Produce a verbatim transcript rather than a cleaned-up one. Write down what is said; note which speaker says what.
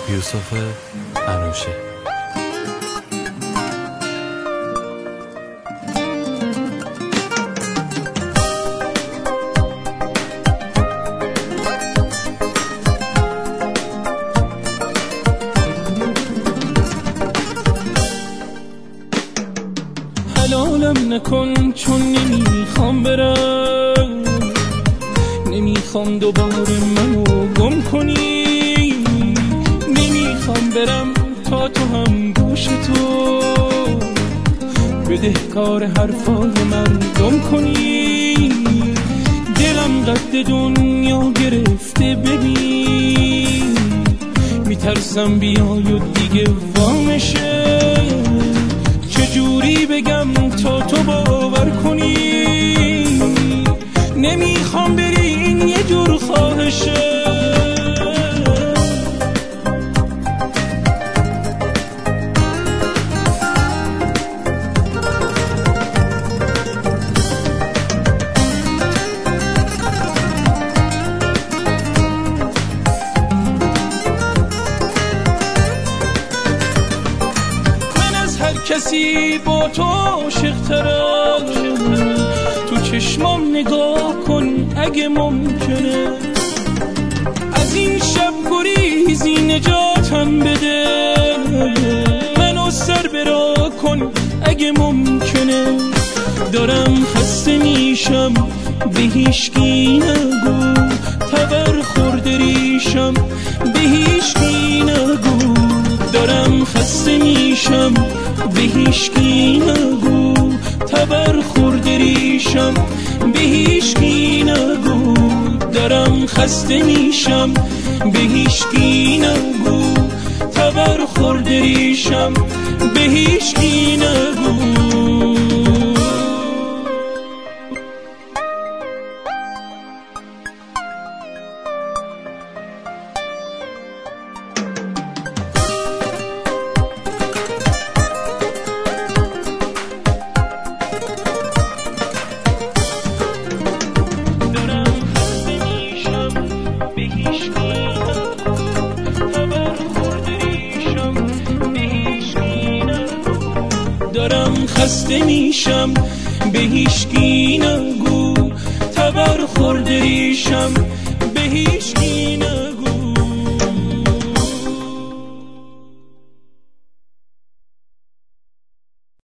Speaker 1: یوسف انوشه.
Speaker 2: حلالم نکن چون نمیخوام برم، نمیخوام دوباره منو گم کنی، نمیخوام برم تا تو هم گوش تو بدهکار حرفای من گم کنی. دلم قد دنیا گرفته ببین، میترسم بیای و دیگه وامشه. چجوری بگم تا تو باور کنی، نمیخوام بری این یه جور خواهشه. کسی با تو عاشق‌ترم، تو چشمام نگاه کن اگه ممکنه، از این شب گریزی نجاتم بده، منو سر برا کن اگه ممکنه. دارم خسته میشم به هیچکی نگو، تبر خورده ریشم به هیچکی نگو. دارم خسته میشم به هیچکی نگو، تبر خورده ریشم به هیچکی نگو. دارم خسته میشم به هیچکی نگو، تبر خورده ریشم به هیچکی نگو. دارم خسته میشم به هیچکی نگو، تبر خورده ریشم